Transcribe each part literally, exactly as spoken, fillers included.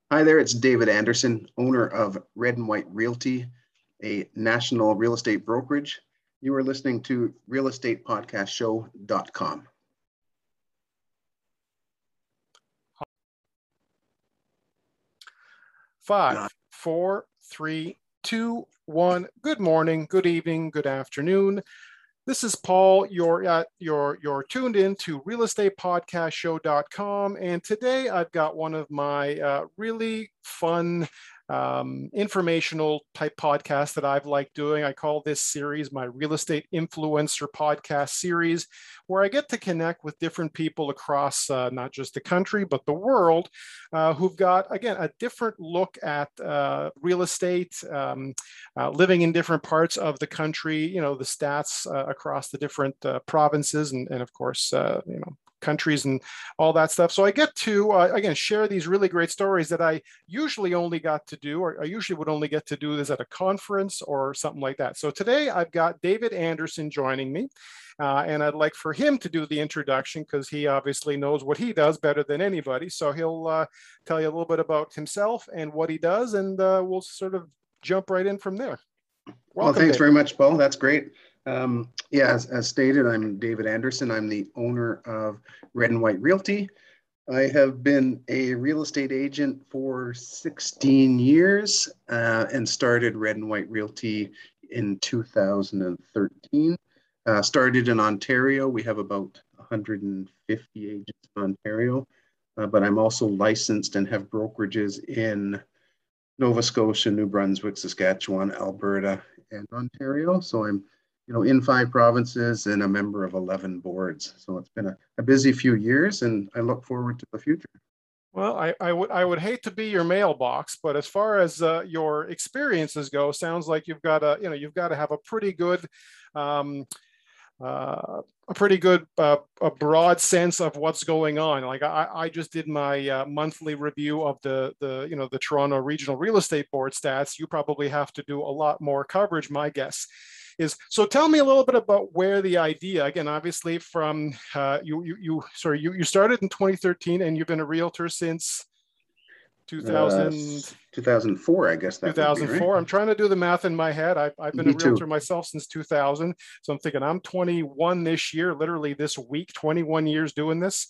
Hi there, it's David Anderson, owner of Red and White Realty, a national real estate brokerage. You are listening to real estate podcast show dot com. Five, four, three, two, one. Good morning, good evening, good afternoon. This is Paul. You're at you're you're tuned in to real estate podcast show dot com, and today I've got one of my uh, really fun um, informational type podcasts that I've liked doing. I call this series my Real Estate Influencer Podcast Series, where I get to connect with different people across uh, not just the country but the world, uh, who've got, again, a different look at uh, real estate, um, uh, living in different parts of the country. You know, the stats uh, across the different uh, provinces, and, and of course, uh, you know, countries and all that stuff. So I get to, uh, again, share these really great stories that I usually only got to do, or I usually would only get to do this at a conference or something like that. So today I've got David Anderson joining me. Uh, and I'd like for him to do the introduction because he obviously knows what he does better than anybody. So he'll uh, tell you a little bit about himself and what he does, and uh, we'll sort of jump right in from there. Welcome, well, thanks David. very much, Paul. That's great. Um, yeah, as, as stated, I'm David Anderson. I'm the owner of Red and White Realty. I have been a real estate agent for sixteen years uh, and started Red and White Realty in two thousand thirteen. Uh, started in Ontario. We have about one hundred fifty agents in Ontario, uh, but I'm also licensed and have brokerages in Nova Scotia, New Brunswick, Saskatchewan, Alberta, and Ontario. So I'm, you know, in five provinces and a member of eleven boards. So it's been a, a busy few years, and I look forward to the future. Well, I, I would I would hate to be your mailbox, but as far as uh, your experiences go, sounds like you've got to, you know, you've got to have a pretty good, um, uh, a pretty good, uh, a broad sense of what's going on. Like I, I just did my uh, monthly review of the the you know the Toronto Regional Real Estate Board stats. You probably have to do a lot more coverage, my guess. Is so tell me a little bit about where the idea, again, obviously from uh, you, you, you, sorry, you, you started in twenty thirteen and you've been a realtor since two thousand, uh, two thousand four, I guess that two thousand four. would be, right? I'm trying to do the math in my head. I've, I've been Me a realtor too. myself since two thousand. So I'm thinking I'm twenty-one this year, literally this week, twenty-one years doing this.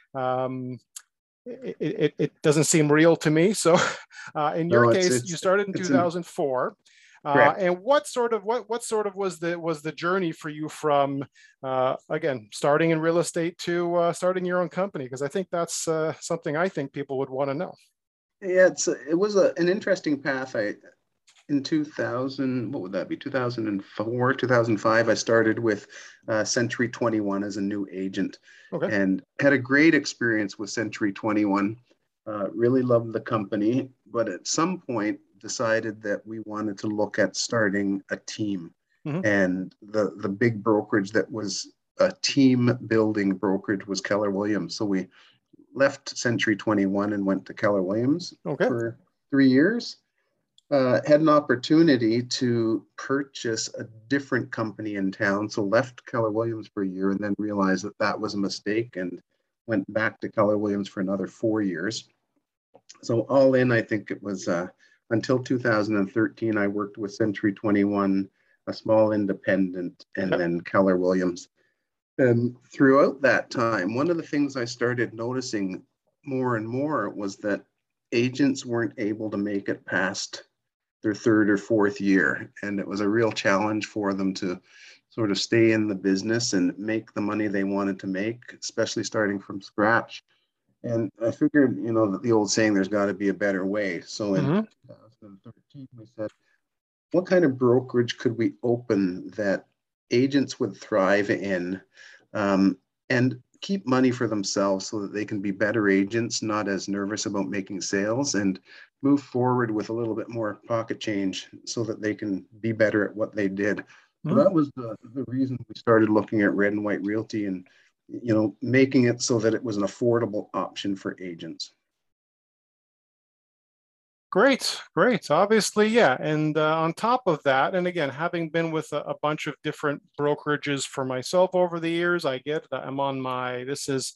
Um, it, it, it doesn't seem real to me. So uh, in your no, case, it's, it's, you started in two thousand four. An... Uh, and what sort of what what sort of was the was the journey for you from uh, again starting in real estate to uh, starting your own company? Because I think that's uh, something I think people would want to know. Yeah, it's it was a, an interesting path. I in two thousand, what would that be? two thousand four, two thousand five. I started with uh, Century twenty-one as a new agent, okay. and had a great experience with Century twenty-one. Uh, really loved the company, but at some point decided that we wanted to look at starting a team. Mm-hmm. And the, the big brokerage that was a team building brokerage was Keller Williams. So we left Century twenty-one and went to Keller Williams okay. for three years. Uh, had an opportunity to purchase a different company in town. So left Keller Williams for a year and then realized that that was a mistake and went back to Keller Williams for another four years. So all in, I think it was uh, until two thousand thirteen, I worked with Century twenty-one, a small independent, and yep. then Keller Williams. And throughout that time, one of the things I started noticing more and more was that agents weren't able to make it past their third or fourth year. And it was a real challenge for them to sort of stay in the business and make the money they wanted to make, especially starting from scratch. And I figured, you know, that the old saying, there's got to be a better way. So in mm-hmm. two thousand thirteen, we said, what kind of brokerage could we open that agents would thrive in um, and keep money for themselves so that they can be better agents, not as nervous about making sales, and move forward with a little bit more pocket change so that they can be better at what they did. Mm-hmm. So that was the, the reason we started looking at Red and White Realty and, you know, making it so that it was an affordable option for agents. Great, great. Obviously, yeah. And uh, on top of that, and again, having been with a, a bunch of different brokerages for myself over the years, I get that I'm on my, this is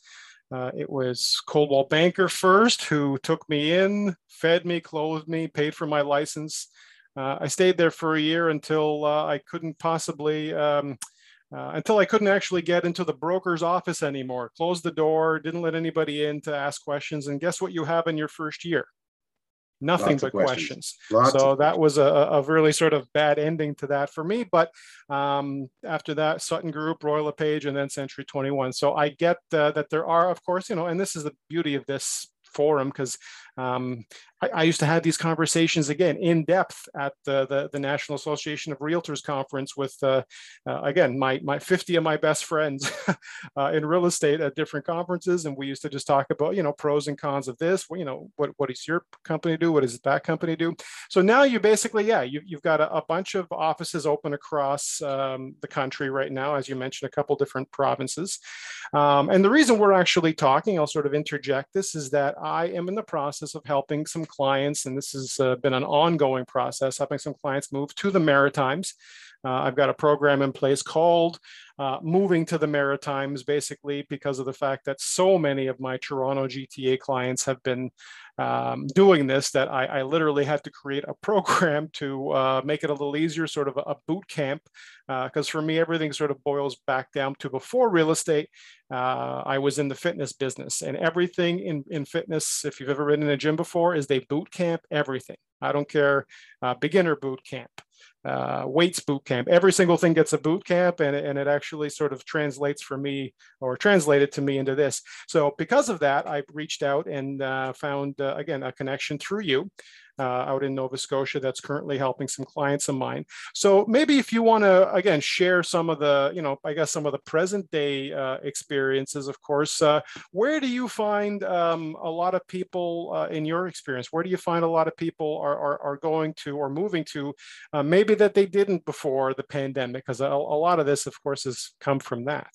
Uh, it was Coldwell Banker first, who took me in, fed me, clothed me, paid for my license. Uh, I stayed there for a year until uh, I couldn't possibly, um, uh, until I couldn't actually get into the broker's office anymore. Closed the door, didn't let anybody in to ask questions. And guess what you have in your first year? Nothing Lots but questions. questions. So that was a, a really sort of bad ending to that for me. But um, after that, Sutton Group, Royal LePage, and then Century twenty-one. So I get uh, that there are, of course, you know, and this is the beauty of this forum, because um, I, I used to have these conversations again in depth at the, the, the National Association of Realtors conference with, uh, uh, again, my, my fifty of my best friends uh, in real estate at different conferences. And we used to just talk about, you know, pros and cons of this, you know, what, what does your company do? What does that company do? So now you basically, yeah, you, you've got a, a bunch of offices open across um, the country right now, as you mentioned, a couple different provinces. Um, and the reason we're actually talking, I'll sort of interject this, is that I am in the process of helping some clients, and this has uh, been an ongoing process, helping some clients move to the Maritimes. Uh, I've got a program in place called uh, Moving to the Maritimes, basically because of the fact that so many of my Toronto G T A clients have been um, doing this, that I, I literally had to create a program to uh, make it a little easier, sort of a, a boot camp, because uh, for me, everything sort of boils back down to before real estate. Uh, I was in the fitness business, and everything in, in fitness, if you've ever been in a gym before, is they boot camp everything. I don't care, uh, beginner boot camp, uh, weights boot camp, every single thing gets a boot camp, and, and it actually sort of translates for me, or translated to me into this. So because of that, I reached out and uh, found, uh, again, a connection through you uh, out in Nova Scotia that's currently helping some clients of mine. So maybe if you want to, again, share some of the, you know, I guess some of the present day uh, experiences, of course, uh, where do you find um, a lot of people uh, in your experience, where do you find a lot of people are, are, are going to or moving to, uh, maybe that they didn't before the pandemic? Because a, a lot of this, of course, has come from that.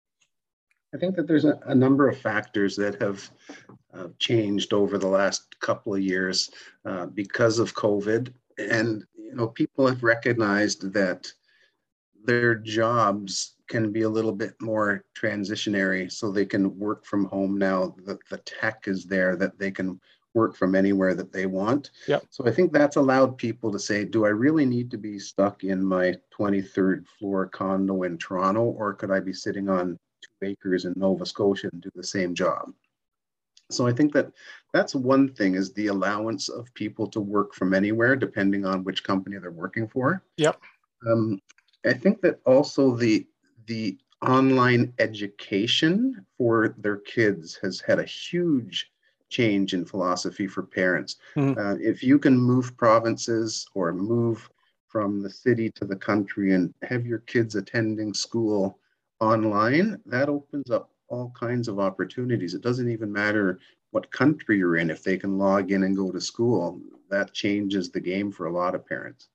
I think that there's a, a number of factors that have uh, changed over the last couple of years uh, because of COVID. And, you know, people have recognized that their jobs can be a little bit more transitionary, so they can work from home now that the tech is there, that they can work from anywhere that they want. Yep. So I think that's allowed people to say, do I really need to be stuck in my twenty-third floor condo in Toronto, or could I be sitting on two acres in Nova Scotia and do the same job? So I think that that's one thing, is the allowance of people to work from anywhere, depending on which company they're working for. Yep. Um, I think that also the the online education for their kids has had a huge change in philosophy for parents. Mm-hmm. Uh, if you can move provinces or move from the city to the country and have your kids attending school online, that opens up all kinds of opportunities. It doesn't even matter what country you're in. If they can log in and go to school, that changes the game for a lot of parents.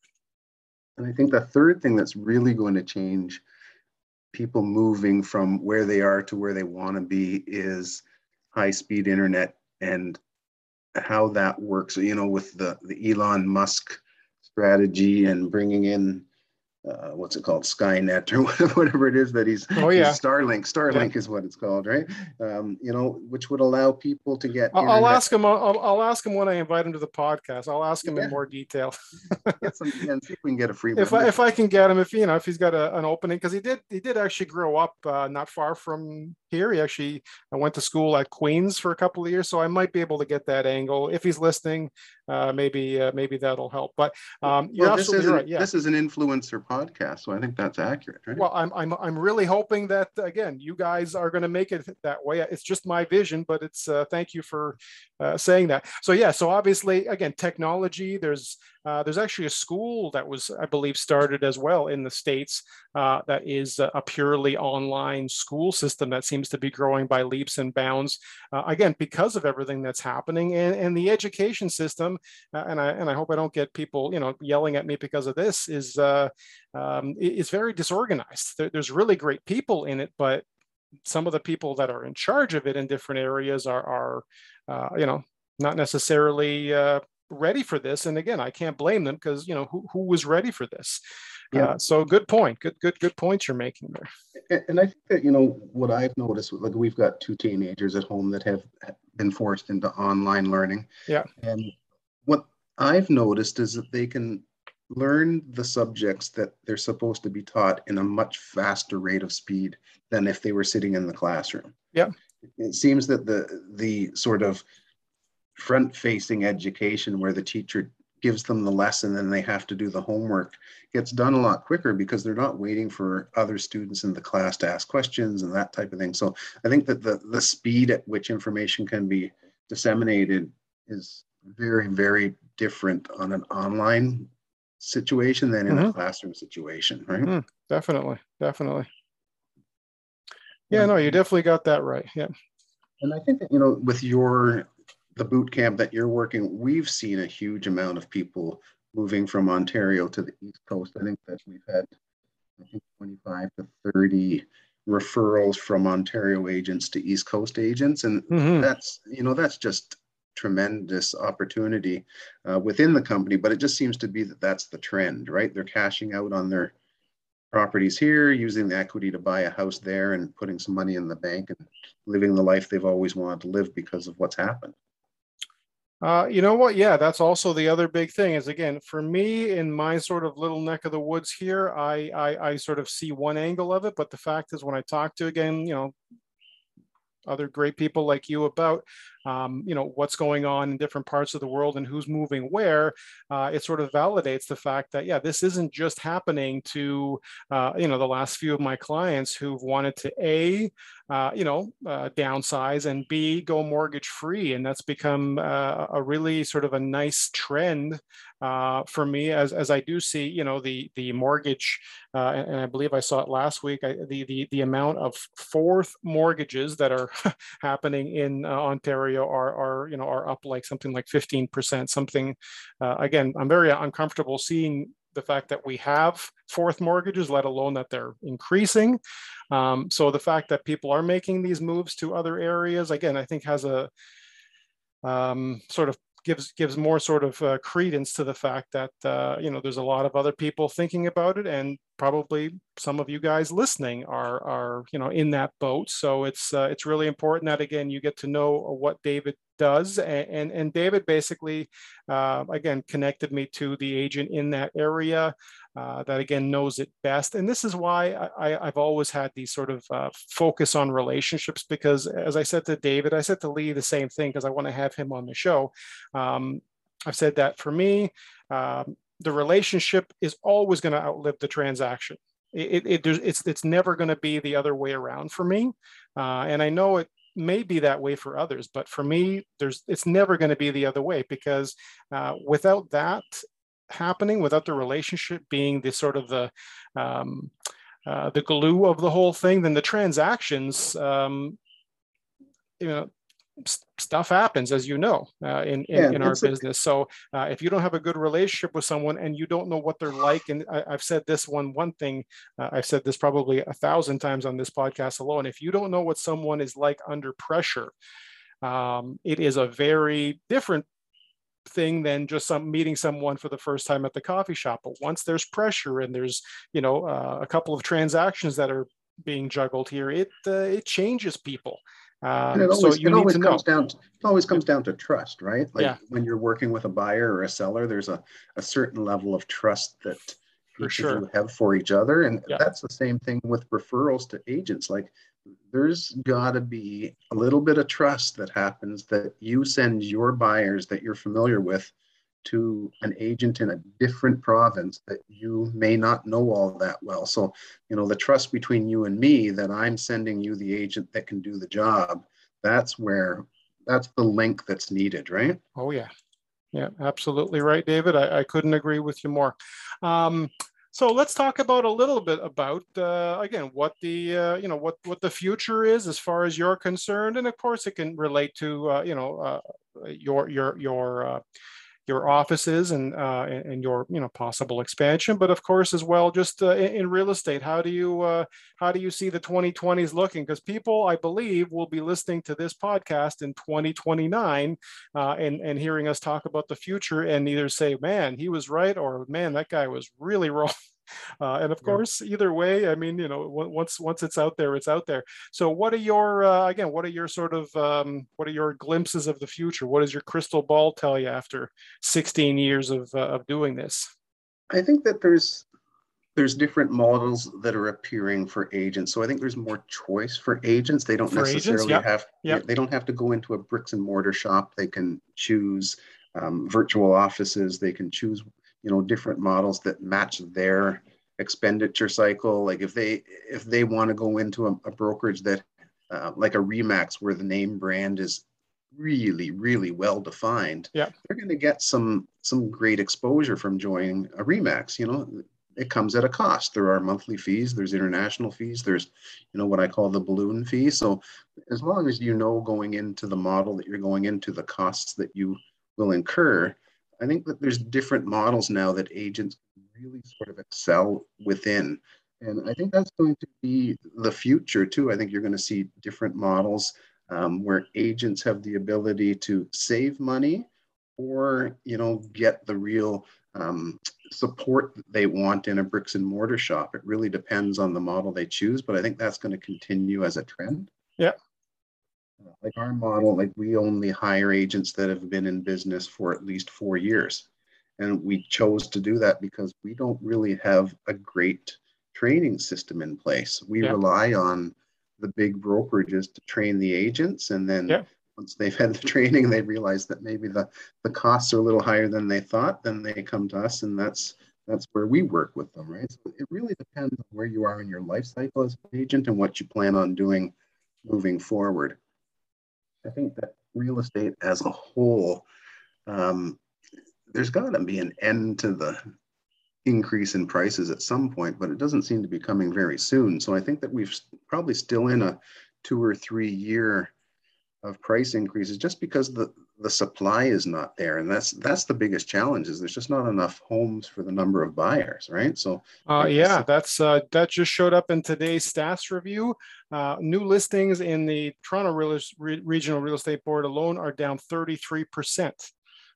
And I think the third thing that's really going to change people moving from where they are to where they want to be is high-speed internet and how that works. You know, with the, the Elon Musk strategy and bringing in Uh, what's it called, Skynet or whatever it is that he's, oh yeah he's Starlink, Starlink yeah. is what it's called, right? Um, you know, which would allow people to get I'll, I'll ask him I'll, I'll ask him when I invite him to the podcast. I'll ask him yeah. in more detail. Get some, yeah, and see if we can get a free if I, if I can get him, if you know, if he's got a, an opening, because he did he did actually grow up uh, not far from here. He actually I went to school at Queens for a couple of years, so I might be able to get that angle. If he's listening, uh, maybe uh, maybe that'll help. But um, you're well, absolutely this right. Yeah, this is an influencer podcast, so I think that's accurate, right? Well, I'm I'm I'm really hoping that, again, you guys are going to make it that way. It's just my vision, but it's uh, thank you for uh, saying that. So yeah, so obviously, again, technology. There's uh, there's actually a school that was, I believe, started as well in the States uh, that is a purely online school system that seems to be growing by leaps and bounds. Uh, again, because of everything that's happening, and, and the education system. Uh, and I and I hope I don't get people, you know, yelling at me because of this. Is uh, um, is very disorganized. There, there's really great people in it, but some of the people that are in charge of it in different areas are, are uh, you know, not necessarily uh, ready for this. And again, I can't blame them because, you know, who, who was ready for this? Yeah. Uh, so good point. Good, good, good points you're making there. And, and I think that, you know, what I've noticed, like we've got two teenagers at home that have been forced into online learning. Yeah. And what I've noticed is that they can learn the subjects that they're supposed to be taught in a much faster rate of speed than if they were sitting in the classroom. Yeah. It seems that the the sort of front-facing education where the teacher gives them the lesson and they have to do the homework gets done a lot quicker because they're not waiting for other students in the class to ask questions and that type of thing. So I think that the, the speed at which information can be disseminated is very, very different on an online situation than in mm-hmm. a classroom situation, right? Mm, definitely, definitely. Yeah, no, you definitely got that right. Yeah. And I think that, you know, with your the boot camp that you're working, we've seen a huge amount of people moving from Ontario to the East Coast. I think that we've had, I think, twenty-five to thirty referrals from Ontario agents to East Coast agents. And mm-hmm. that's, you know, that's just tremendous opportunity uh, within the company, but it just seems to be that that's the trend, right? They're cashing out on their properties here, using the equity to buy a house there and putting some money in the bank and living the life they've always wanted to live because of what's happened. Uh, you know what? Yeah, that's also the other big thing is, again, for me in my sort of little neck of the woods here, I, I, I sort of see one angle of it. But the fact is when I talk to, again, you know, other great people like you about, um, you know, what's going on in different parts of the world and who's moving where, uh, it sort of validates the fact that, yeah, this isn't just happening to, uh, you know, the last few of my clients who've wanted to A, uh, you know, uh, downsize and B, go mortgage free. And that's become uh, a really sort of a nice trend uh, for me as, as I do see, you know, the, the mortgage, uh, and, and I believe I saw it last week, I, the, the, the amount of fourth mortgages that are happening in uh, Ontario are, are, you know, are up like something like fifteen percent, something, uh, again, I'm very uncomfortable seeing the fact that we have fourth mortgages, let alone that they're increasing. Um, so the fact that people are making these moves to other areas, again, I think has a um, sort of gives gives more sort of uh, credence to the fact that, uh, you know, there's a lot of other people thinking about it, and probably some of you guys listening are, are you know, in that boat. So it's uh, it's really important that, again, you get to know what David does. And, and, and David basically, uh, again, connected me to the agent in that area uh, that, again, knows it best. And this is why I, I've always had these sort of uh, focus on relationships, because as I said to David, I said to Lee the same thing, because I want to have him on the show. Um, I've said that for me, um, the relationship is always going to outlive the transaction. It, it, it, it's, it's never going to be the other way around for me. Uh, and I know it may be that way for others, but for me, there's it's never going to be the other way, because uh, without that happening, without the relationship being the sort of the um, uh, the glue of the whole thing, then the transactions, um, you know, stuff happens, as you know, uh, in, in, yeah, in our business. So uh, if you don't have a good relationship with someone and you don't know what they're like, and I, I've said this one, one thing, uh, I've said this probably a thousand times on this podcast alone, if you don't know what someone is like under pressure, um, it is a very different thing than just some meeting someone for the first time at the coffee shop. But once there's pressure and there's, you know, uh, a couple of transactions that are being juggled here, it, uh, it changes people. Um, and it always, so you it need always to comes know. down to, it always comes down to trust, right? Like yeah. when you're working with a buyer or a seller, there's a, a certain level of trust that for each sure. of you have for each other. And yeah. that's the same thing with referrals to agents. Like there's got to be a little bit of trust that happens, that you send your buyers that you're familiar with to an agent in a different province that you may not know all that well. So, you know, the trust between you and me, that I'm sending you the agent that can do the job, that's where, that's the link that's needed, right? Oh, yeah. Yeah, absolutely right, David. I, I couldn't agree with you more. Um, so let's talk about a little bit about, uh, again, what the, uh, you know, what, what the future is as far as you're concerned. And of course, it can relate to, uh, you know, uh, your, your, your, uh, your offices and uh, and your you know possible expansion, but of course as well just uh, in, in real estate. How do you uh, how do you see the twenty twenties looking? Because people, I believe, will be listening to this podcast in twenty twenty-nine uh, and and hearing us talk about the future and either say, "Man, he was right," or "Man, that guy was really wrong." Uh, and of course, either way, I mean, you know, once once it's out there, it's out there. So, what are your uh, again? What are your sort of um, what are your glimpses of the future? What does your crystal ball tell you after sixteen years of uh, of doing this? I think that there's there's different models that are appearing for agents. So I think there's more choice for agents. They don't For necessarily agents, yep. have Yep. they don't have to go into a bricks and mortar shop. They can choose um, virtual offices. They can choose you know different models that match their expenditure cycle. Like if they if they want to go into a, a brokerage that uh, like a Remax where the name brand is really really well defined, yeah they're going to get some some great exposure from joining a Remax. You know it comes at a cost. There are monthly fees, there's international fees, there's you know what I call the balloon fee. So as long as you know going into the model that you're going into, the costs that you will incur, I think that there's different models now that agents really sort of excel within. And I think that's going to be the future too. I think you're going to see different models um, where agents have the ability to save money or, you know, get the real um, support that they want in a bricks and mortar shop. It really depends on the model they choose, but I think that's going to continue as a trend. Yeah. Like our model, like we only hire agents that have been in business for at least four years. And we chose to do that because we don't really have a great training system in place. We yeah rely on the big brokerages to train the agents. And then yeah once they've had the training, they realize that maybe the, the costs are a little higher than they thought, then they come to us, and that's that's where we work with them, right? So it really depends on where you are in your life cycle as an agent and what you plan on doing moving forward. I think that real estate as a whole, um, there's got to be an end to the increase in prices at some point, but it doesn't seem to be coming very soon. So I think that we've probably still in a two or three year of price increases just because the, the supply is not there. And that's that's the biggest challenge is there's just not enough homes for the number of buyers, right? So uh, like yeah this, that's uh, that just showed up in today's stats review. Uh, new listings in the Toronto Real, Re- Regional Real Estate Board alone are down thirty-three percent.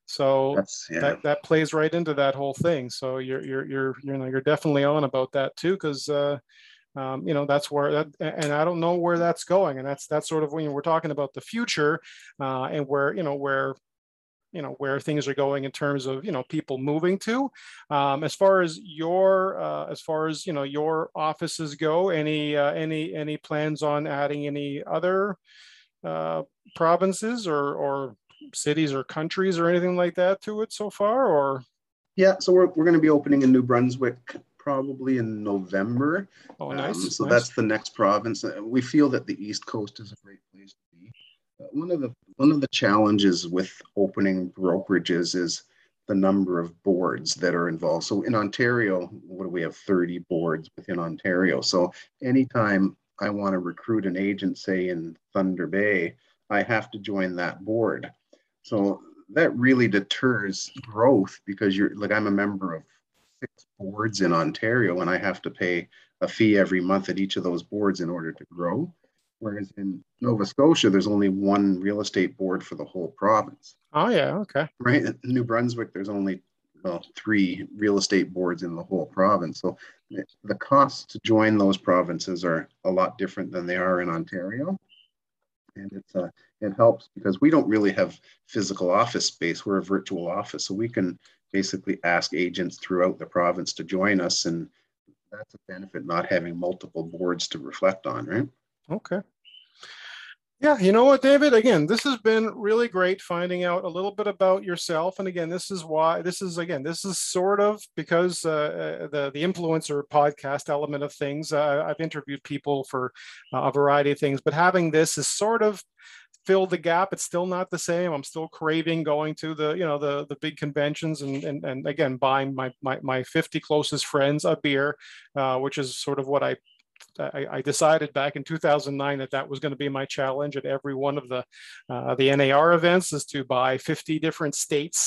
So that's yeah. that that plays right into that whole thing. So you're you're you're you know you're definitely on about that too, because uh, um, you know that's where that, and I don't know where that's going, and that's that's sort of when we're talking about the future uh, and where you know where you know where things are going in terms of you know people moving to. Um, as far as your uh, as far as you know your offices go, any uh, any any plans on adding any other uh, provinces or or cities or countries or anything like that to it so far, or? Yeah, so we're, we're going to be opening in New Brunswick probably in November. Oh, Um, nice, so nice. that's the next province. Uh, We feel that the East Coast is a great place to be. Uh, one of the one of the challenges with opening brokerages is the number of boards that are involved. So in Ontario, what do we have? thirty boards within Ontario. So anytime I want to recruit an agent, say in Thunder Bay, I have to join that board. So that really deters growth because you're like I'm a member of six boards in Ontario and I have to pay a fee every month at each of those boards in order to grow. Whereas in Nova Scotia, there's only one real estate board for the whole province. Oh yeah, okay. Right? In New Brunswick, there's only well three real estate boards in the whole province. So the costs to join those provinces are a lot different than they are in Ontario. And it's uh, it helps because we don't really have physical office space. We're a virtual office, so we can basically ask agents throughout the province to join us, and that's a benefit not having multiple boards to reflect on, right? Okay. Yeah, you know what, David? Again, this has been really great finding out a little bit about yourself. And again, this is why this is again this is sort of because uh, the the influencer podcast element of things. Uh, I've interviewed people for uh, a variety of things, but having this is sort of fill the gap. It's still not the same. I'm still craving going to the you know the the big conventions and and, and again buying my, my my fifty closest friends a beer, uh, which is sort of what I. I, I decided back in two thousand nine that that was going to be my challenge at every one of the uh, the N A R events is to buy fifty different states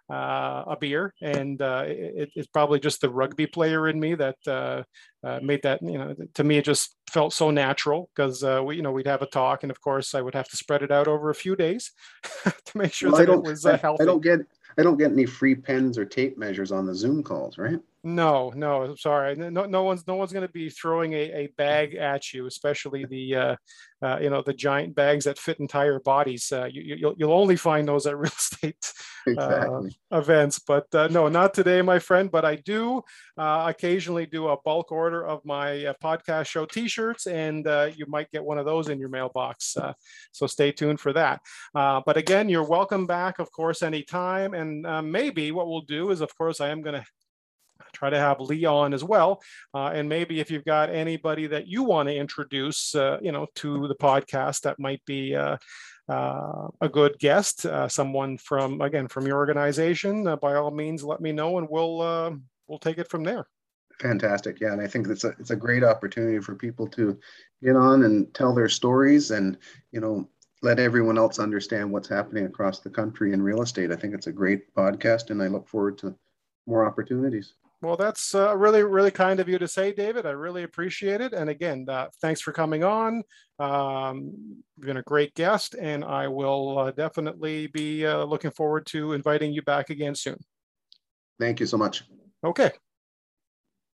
uh, a beer, and uh, it, it's probably just the rugby player in me that uh, uh, made that. You know, to me, it just felt so natural because uh, we, you know, we'd have a talk, and of course, I would have to spread it out over a few days to make sure Well, that I it don't, was uh, I, healthy. I don't get, I don't get any free pens or tape measures on the Zoom calls, right? No, no, I'm sorry. No, no one's no one's going to be throwing a, a bag at you, especially the uh, uh, you know the giant bags that fit entire bodies. Uh, you, you'll you'll only find those at real estate uh, Exactly. events. But uh, no, not today, my friend. But I do uh, occasionally do a bulk order of my uh, podcast show T-shirts, and uh, you might get one of those in your mailbox. Uh, so stay tuned for that. Uh, but again, you're welcome back, of course, anytime. And uh, maybe what we'll do is, of course, I am going to try to have Lee on as well. Uh, and maybe if you've got anybody that you want to introduce, uh, you know, to the podcast, that might be uh, uh, a good guest, uh, someone from, again, from your organization, uh, by all means, let me know and we'll, uh, we'll take it from there. Fantastic. Yeah. And I think it's a, it's a great opportunity for people to get on and tell their stories and, you know, let everyone else understand what's happening across the country in real estate. I think it's a great podcast and I look forward to more opportunities. Well, that's uh, really, really kind of you to say, David. I really appreciate it. And again, uh, thanks for coming on. Um, you've been a great guest, and I will uh, definitely be uh, looking forward to inviting you back again soon. Thank you so much. Okay.